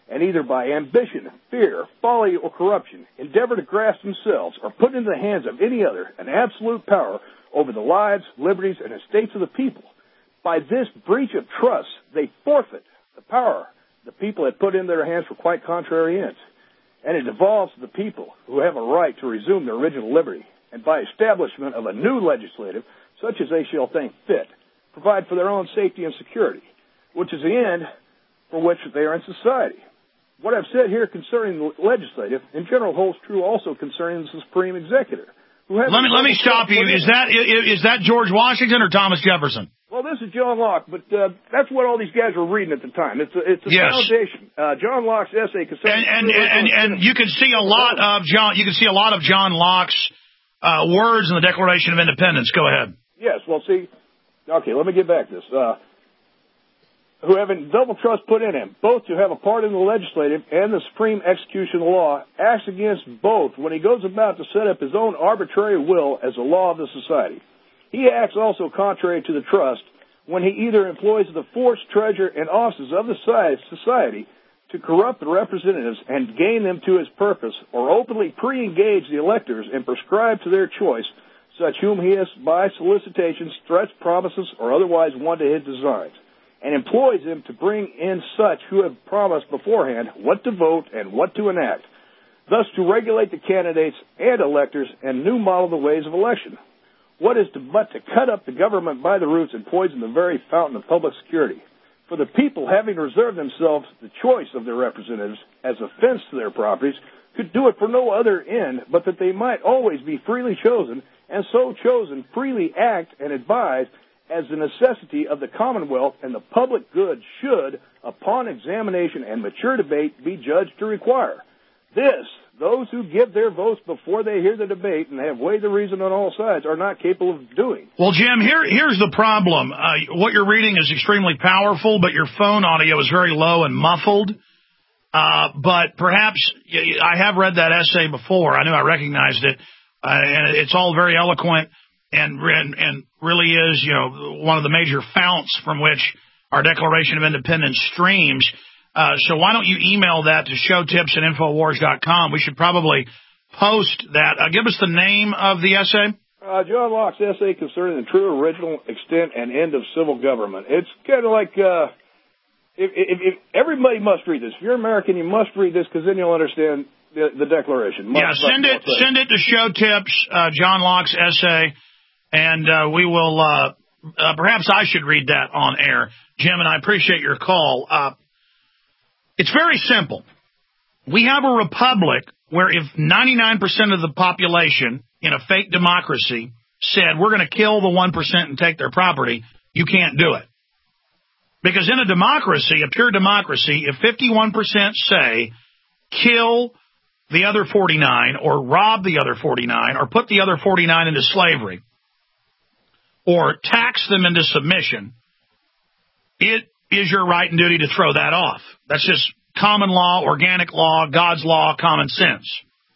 C: and either by ambition, fear, folly, or corruption, endeavor to grasp themselves or put into the hands of any other an absolute power over the lives, liberties, and estates of the people. By this breach of trust, they forfeit the power the people had put in their hands for quite contrary ends, and it devolves to the people who have a right to resume their original liberty, and by establishment of a new legislative, such as they shall think fit, provide for their own safety and security, which is the end for which they are in society. What I've said here concerning the legislative, in general, holds true also concerning the supreme executive. Let
B: me stop you. Is that George Washington or Thomas Jefferson?
C: Well, this is John Locke, but that's what all these guys were reading at the time. It's a foundation. John Locke's essay concerning
B: and you can see a lot of John Locke's words in the Declaration of Independence. Go ahead.
C: Yes. Well, see. Okay, let me get back to this. Who having double trust put in him, both to have a part in the legislative and the supreme execution of the law, acts against both when he goes about to set up his own arbitrary will as the law of the society. He acts also contrary to the trust when he either employs the force, treasure, and offices of the society to corrupt the representatives and gain them to his purpose, or openly pre-engage the electors and prescribe to their choice such whom he has by solicitations, threats, promises, or otherwise won to his designs, and employs them to bring in such who have promised beforehand what to vote and what to enact, thus to regulate the candidates and electors and new model the ways of election. What is but to cut up the government by the roots and poison the very fountain of public security? For the people, having reserved themselves the choice of their representatives as a fence to their properties, could do it for no other end but that they might always be freely chosen, and so chosen freely act and advise as the necessity of the commonwealth and the public good should, upon examination and mature debate, be judged to require. This, those who give their votes before they hear the debate and have weighed the reason on all sides are not capable of doing.
B: Well, Jim, here's the problem. What you're reading is extremely powerful, but your phone audio is very low and muffled. But perhaps I have read that essay before. I knew I recognized it. And it's all very eloquent and really is, one of the major founts from which our Declaration of Independence streams. So why don't you email that to showtips@infowars.com? We should probably post that. Give us the name of the essay.
C: John Locke's essay concerning the true, original extent and end of civil government. It's kind of like, if everybody must read this. If you're American, you must read this because then you'll understand the Declaration.
B: Send it to Show Tips, John Locke's essay, and we will, perhaps I should read that on air. Jim, and I appreciate your call. It's very simple. We have a republic where if 99% of the population in a fake democracy said, we're going to kill the 1% and take their property, you can't do it. Because in a democracy, a pure democracy, if 51% say, kill the other 49 or rob the other 49 or put the other 49 into slavery or tax them into submission, it is your right and duty to throw that off. That's just common law, organic law, God's law, common sense.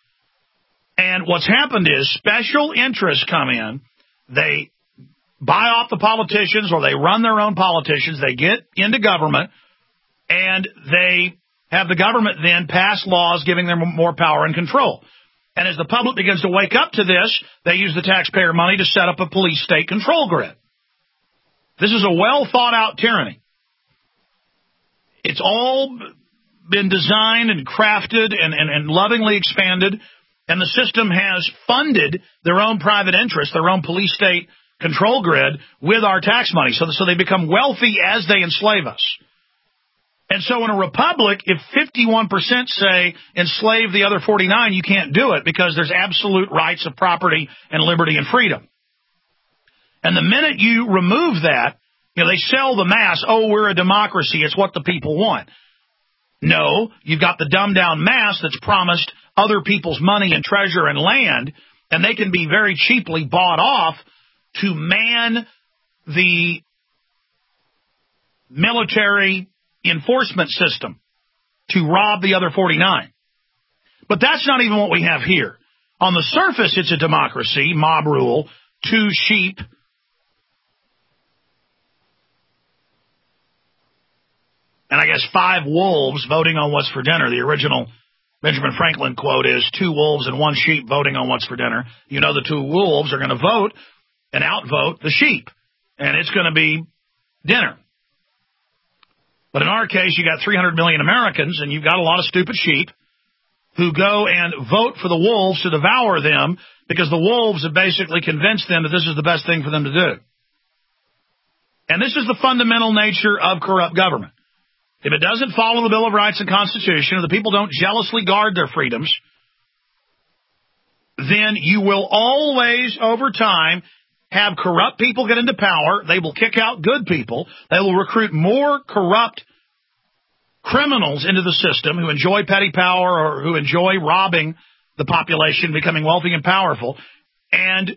B: And what's happened is special interests come in, they buy off the politicians or they run their own politicians, they get into government, and they have the government then pass laws giving them more power and control. And as the public begins to wake up to this, they use the taxpayer money to set up a police state control grid. This is a well-thought-out tyranny. It's all been designed and crafted and lovingly expanded, and the system has funded their own private interests, their own police state control grid with our tax money. So they become wealthy as they enslave us. And so in a republic, if 51% say enslave the other 49, you can't do it because there's absolute rights of property and liberty and freedom. And the minute you remove that, they sell the mass, we're a democracy, it's what the people want. No, you've got the dumbed-down mass that's promised other people's money and treasure and land, and they can be very cheaply bought off to man the military enforcement system to rob the other 49. But that's not even what we have here. On the surface, it's a democracy, mob rule, 2 sheep, and I guess 5 wolves voting on what's for dinner. The original Benjamin Franklin quote is 2 wolves and 1 sheep voting on what's for dinner. You know the 2 wolves are going to vote and outvote the sheep, and it's going to be dinner. But in our case, you got 300 million Americans, and you've got a lot of stupid sheep who go and vote for the wolves to devour them because the wolves have basically convinced them that this is the best thing for them to do. And this is the fundamental nature of corrupt government. If it doesn't follow the Bill of Rights and Constitution, or the people don't jealously guard their freedoms, then you will always, over time, have corrupt people get into power. They will kick out good people. They will recruit more corrupt criminals into the system who enjoy petty power or who enjoy robbing the population, becoming wealthy and powerful, and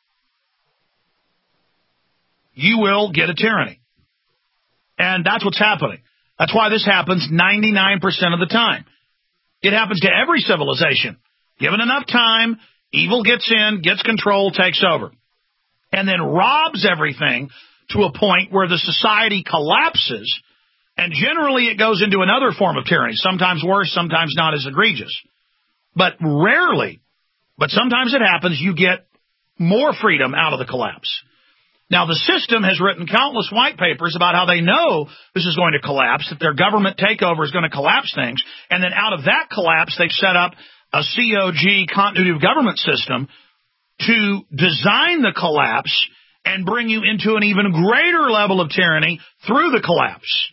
B: you will get a tyranny. And that's what's happening. That's why this happens 99% of the time. It happens to every civilization. Given enough time, evil gets in, gets control, takes over, and then robs everything to a point where the society collapses, and generally it goes into another form of tyranny, sometimes worse, sometimes not as egregious. But rarely, but sometimes it happens, you get more freedom out of the collapse. Now, the system has written countless white papers about how they know this is going to collapse, that their government takeover is going to collapse things, and then out of that collapse, they've set up a COG, continuity of government system, to design the collapse and bring you into an even greater level of tyranny through the collapse.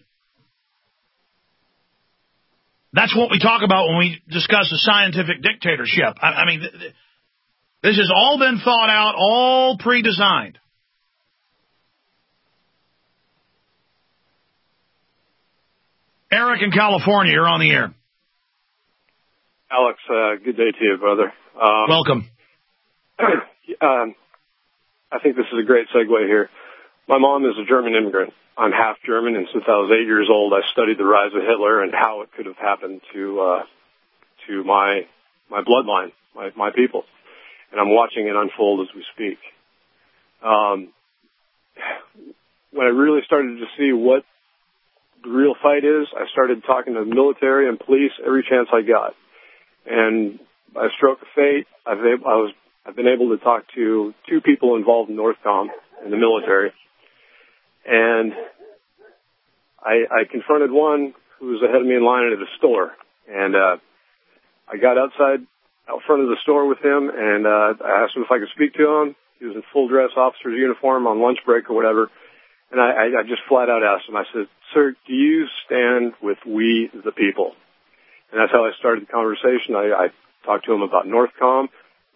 B: That's what we talk about when we discuss a scientific dictatorship. I mean, this has all been thought out, all pre-designed. Eric in California, you're on the air.
J: Alex, good day to you, brother.
B: Welcome.
J: I think this is a great segue here. My mom is a German immigrant. I'm half German, and since I was 8 years old, I studied the rise of Hitler and how it could have happened to my bloodline, my people. And I'm watching it unfold as we speak. When I really started to see what the real fight is, I started talking to the military and police every chance I got. And by a stroke of fate, I've been able to talk to 2 people involved in Northcom in the military. And I confronted one who was ahead of me in line at a store. And I got out front of the store with him, and I asked him if I could speak to him. He was in full-dress officer's uniform on lunch break or whatever. And I just flat out asked him, I said, "Sir, do you stand with we the people?" And that's how I started the conversation. I talked to him about Northcom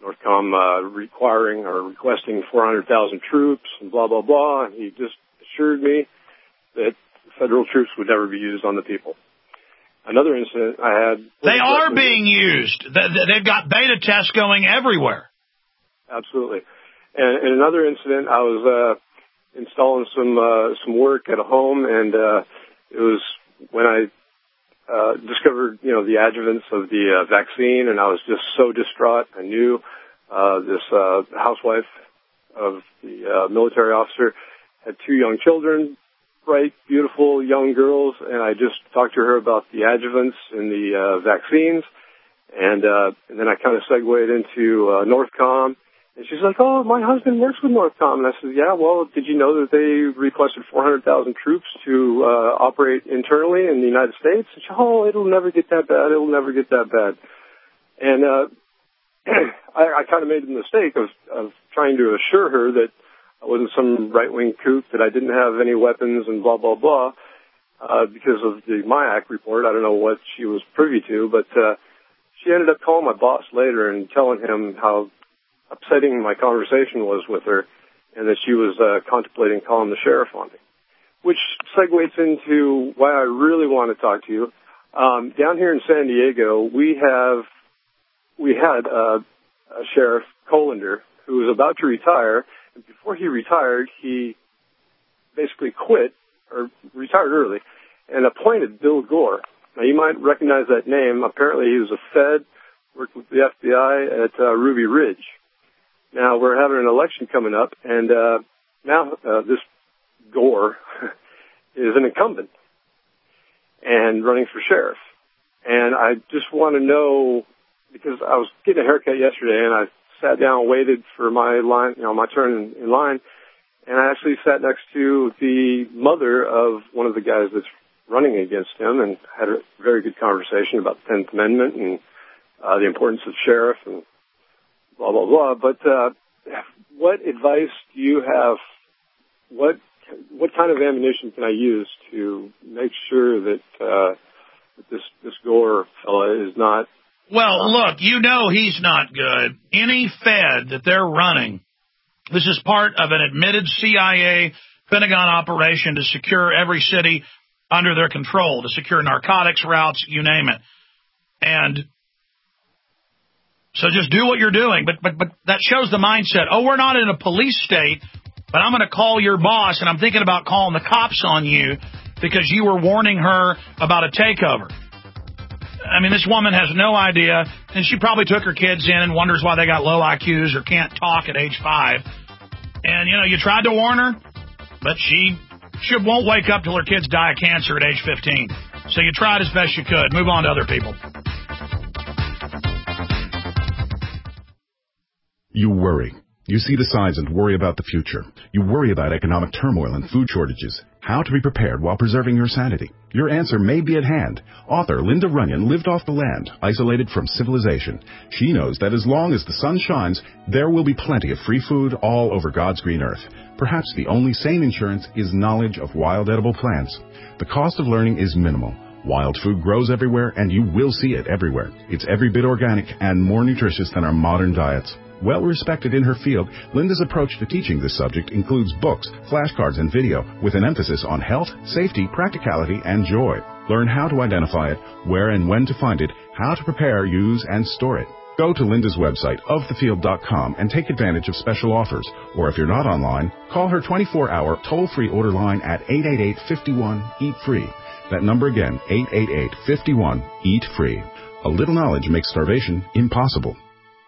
J: requiring or requesting 400,000 troops and blah, blah, blah. And he just assured me that federal troops would never be used on the people. Another incident I had...
B: They are being used. They've got beta tests going everywhere.
J: Absolutely. And in another incident, I was installing some work at a home, and it was when I discovered, the adjuvants of the vaccine, and I was just so distraught. I knew this housewife of the military officer had 2 young children, bright, beautiful young girls, and I just talked to her about the adjuvants and the vaccines, and then I kind of segued into Northcom. And she's like, "Oh, my husband works with Northcom." And I said, "Yeah, well, did you know that they requested 400,000 troops to operate internally in the United States?" And she said, "Oh, it'll never get that bad. It'll never get that bad." And I kind of made the mistake of trying to assure her that I wasn't some right-wing kook, that I didn't have any weapons and blah, blah, blah, because of the MIAC report. I don't know what she was privy to, but she ended up calling my boss later and telling him how upsetting my conversation was with her, and that she was contemplating calling the sheriff on me, which segues into why I really want to talk to you. Down here in San Diego, we had a sheriff, Colander, who was about to retire, and before he retired, he basically quit, or retired early, and appointed Bill Gore. Now, you might recognize that name. Apparently, he was a Fed, worked with the FBI at Ruby Ridge. Now, we're having an election coming up, and now this Gore is an incumbent. and running for sheriff. And I just want to know, because I was getting a haircut yesterday, and I sat down and waited for my line, my turn in line, and I actually sat next to the mother of one of the guys that's running against him, and had a very good conversation about the 10th Amendment and the importance of sheriff and blah, blah, blah. But what advice do you have? What kind of ammunition can I use to make sure that this Gore fella is not...
B: Well, look, he's not good. Any Fed that they're running, this is part of an admitted CIA Pentagon operation to secure every city under their control, to secure narcotics routes, you name it. And so just do what you're doing. But that shows the mindset. Oh, we're not in a police state, but I'm going to call your boss, and I'm thinking about calling the cops on you because you were warning her about a takeover. I mean, this woman has no idea, and she probably took her kids in and wonders why they got low IQs or can't talk at age 5. And, you tried to warn her, but she won't wake up till her kids die of cancer at age 15. So you tried as best you could. Move on to other people.
K: You worry. You see the signs and worry about the future. You worry about economic turmoil and food shortages. How to be prepared while preserving your sanity. Your answer may be at hand. Author Linda Runyon lived off the land, isolated from civilization. She knows that as long as the sun shines, there will be plenty of free food all over God's green earth. Perhaps the only sane insurance is knowledge of wild edible plants. The cost of learning is minimal. Wild food grows everywhere, and you will see it everywhere. It's every bit organic and more nutritious than our modern diets. Well respected in her field, Linda's approach to teaching this subject includes books, flashcards, and video with an emphasis on health, safety, practicality, and joy. Learn how to identify it, where and when to find it, how to prepare, use, and store it. Go to Linda's website, ofthefield.com, and take advantage of special offers. Or if you're not online, call her 24-hour toll-free order line at 888-51-EAT-FREE. That number again, 888-51-EAT-FREE. A little knowledge makes starvation impossible.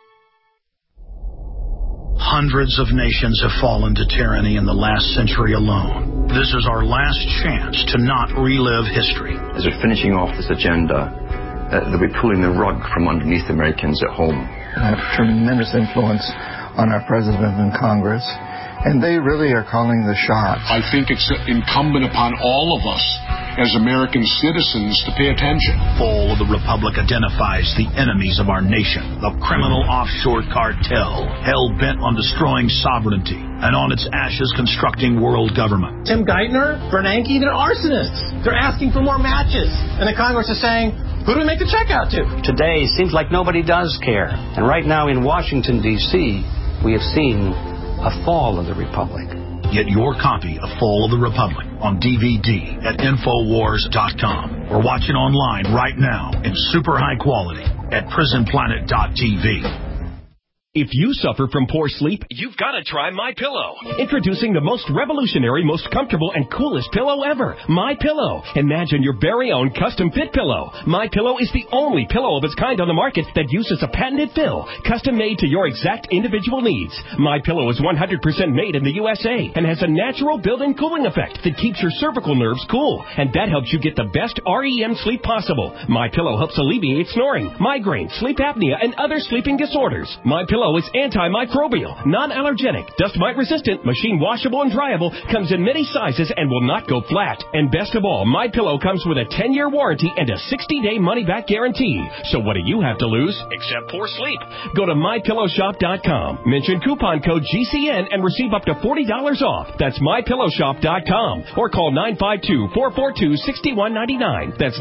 D: Hundreds of nations have fallen to tyranny in the last century alone. This is our last chance to not relive history.
E: As we're finishing off this agenda, they'll be pulling the rug from underneath Americans at home.
F: I have tremendous influence on our president and Congress, and they really are calling the shots.
G: I think it's incumbent upon all of us as American citizens to pay attention.
D: Fall of the Republic identifies the enemies of our nation, the criminal offshore cartel, hell-bent on destroying sovereignty, and on its ashes constructing world government.
H: Tim Geithner, Bernanke, they're arsonists. They're asking for more matches. And the Congress is saying, who do we make the check out to?
I: Today seems like nobody does care. And right now in Washington, D.C., we have seen a fall of the Republic.
D: Get your copy of Fall of the Republic on DVD at Infowars.com or watch it online right now in super high quality at PrisonPlanet.tv.
L: If you suffer from poor sleep, you've got to try MyPillow. Introducing the most revolutionary, most comfortable, and coolest pillow ever, MyPillow. Imagine your very own custom-fit pillow. MyPillow is the only pillow of its kind on the market that uses a patented fill, custom-made to your exact individual needs. MyPillow is 100% made in the USA and has a natural built-in cooling effect that keeps your cervical nerves cool, and that helps you get the best REM sleep possible. MyPillow helps alleviate snoring, migraine, sleep apnea, and other sleeping disorders. MyPillow is antimicrobial, non-allergenic, dust mite resistant, machine washable and dryable, comes in many sizes and will not go flat. And best of all, MyPillow comes with a 10-year warranty and a 60-day money-back guarantee. So what do you have to lose except poor sleep? Go to MyPillowShop.com, mention coupon code GCN and receive up to $40 off. That's MyPillowShop.com or call 952-442-6199. That's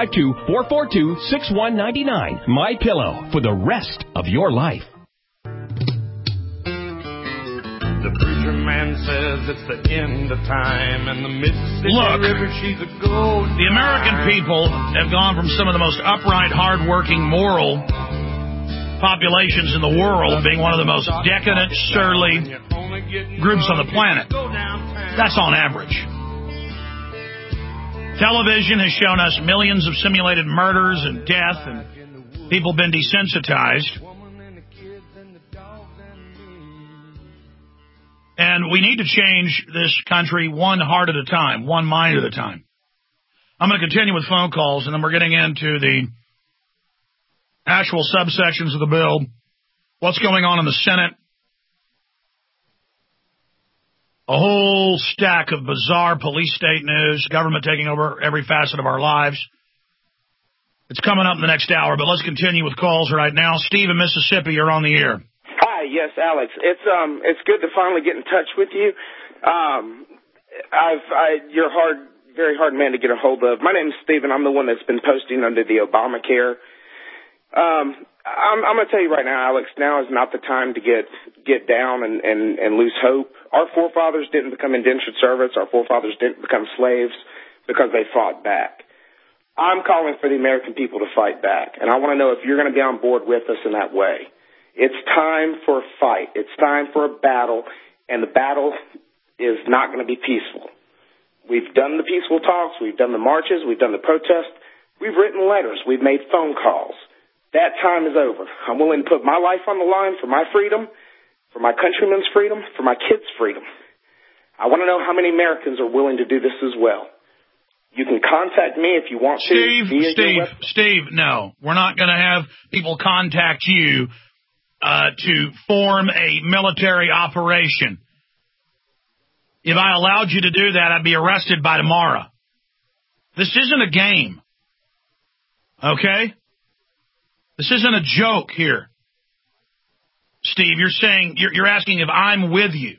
L: 952-442-6199. MyPillow for the rest of your life.
W: The preacher man says it's the end of time, and the Mississippi River, she's a gold.
B: The American people have gone from some of the most upright, hard-working, moral populations in the world, being one of the most decadent, surly groups on the planet. That's on average. Television has shown us millions of simulated murders and death, and people have been desensitized. And we need to change this country one heart at a time, one mind at a time. I'm going to continue with phone calls, and then we're getting into the actual subsections of the bill, what's going on in the Senate, a whole stack of bizarre police state news, government taking over every facet of our lives. It's coming up in the next hour, but let's continue with calls right now. Steve in Mississippi, you're on the air.
M: Hi, yes, Alex. It's good to finally get in touch with you. You're very hard man to get a hold of. My name is Stephen. I'm the one that's been posting under the Obamacare. I'm going to tell you right now, Alex, now is not the time to get down and lose hope. Our forefathers didn't become indentured servants. Our forefathers didn't become slaves because they fought back. I'm calling for the American people to fight back, and I want to know if you're going to be on board with us in that way. It's time for a fight. It's time for a battle, and the battle is not going to be peaceful. We've done the peaceful talks. We've done the marches. We've done the protests. We've written letters. We've made phone calls. That time is over. I'm willing to put my life on the line for my freedom, for my countrymen's freedom, for my kids' freedom. I want to know how many Americans are willing to do this as well. You can contact me if you want to.
B: Steve, no. We're not going to have people contact you to form a military operation. If I allowed you to do that, I'd be arrested by tomorrow. This isn't a game. Okay? This isn't a joke here. Steve, you're saying, you're asking if I'm with you.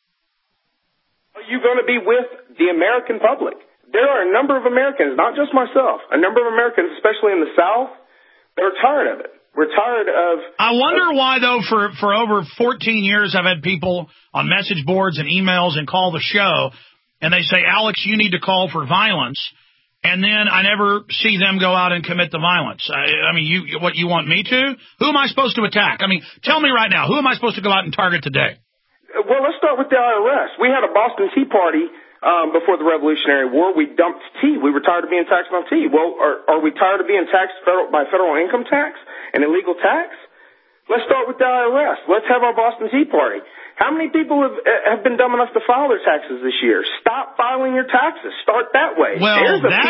M: Are you going to be with the American public? There are a number of Americans, not just myself, a number of Americans, especially in the South, that are tired of it. We're tired of...
B: I wonder why, though, for over 14 years, I've had people on message boards and emails and call the show, and they say, Alex, you need to call for violence, and then I never see them go out and commit the violence. I mean, you want me to? Who am I supposed to attack? I mean, tell me right now, who am I supposed to go out and target today?
M: Well, let's start with the IRS. We had a Boston Tea Party before the Revolutionary War. We dumped tea. We were tired of being taxed on tea. Well, are we tired of being taxed by federal income tax and illegal tax? Let's start with the IRS. Let's have our Boston Tea Party. How many people have been dumb enough to file their taxes this year? Stop filing your taxes. Start that way.
B: Well,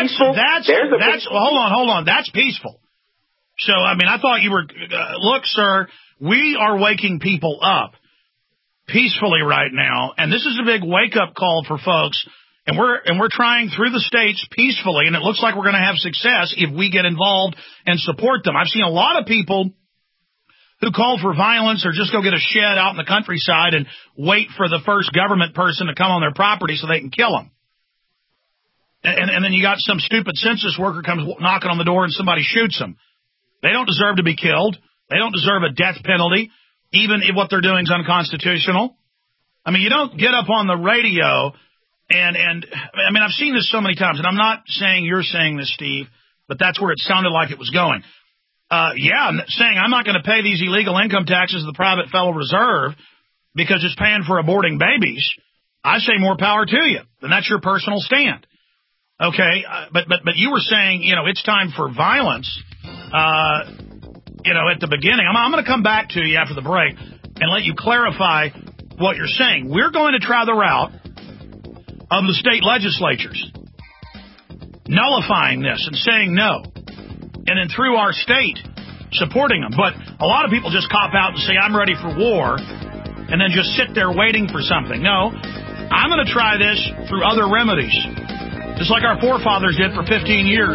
B: hold on. That's peaceful. So, I mean, I thought you were, look, sir, we are waking people up peacefully right now, and this is a big wake-up call for folks, and we're trying through the states peacefully, and it looks like we're going to have success if we get involved and support them. I've seen a lot of people who call for violence or just go get a shed out in the countryside and wait for the first government person to come on their property so they can kill them. And then you got some stupid census worker comes knocking on the door and somebody shoots them. They don't deserve to be killed. They don't deserve a death penalty, even if what they're doing is unconstitutional. I mean, you don't get up on the radio and I mean, I've seen this so many times, and I'm not saying you're saying this, Steve, but that's where it sounded like it was going. Saying I'm not going to pay these illegal income taxes to the private Federal Reserve because it's paying for aborting babies. I say more power to you. And that's your personal stand. Okay, but you were saying, it's time for violence, at the beginning. I'm going to come back to you after the break and let you clarify what you're saying. We're going to try the route of the state legislatures nullifying this and saying no. And then through our state, supporting them. But a lot of people just cop out and say, I'm ready for war, and then just sit there waiting for something. No, I'm going to try this through other remedies, just like our forefathers did for 15 years.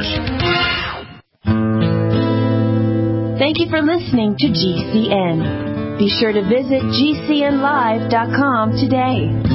N: Thank you for listening to GCN. Be sure to visit GCNlive.com today.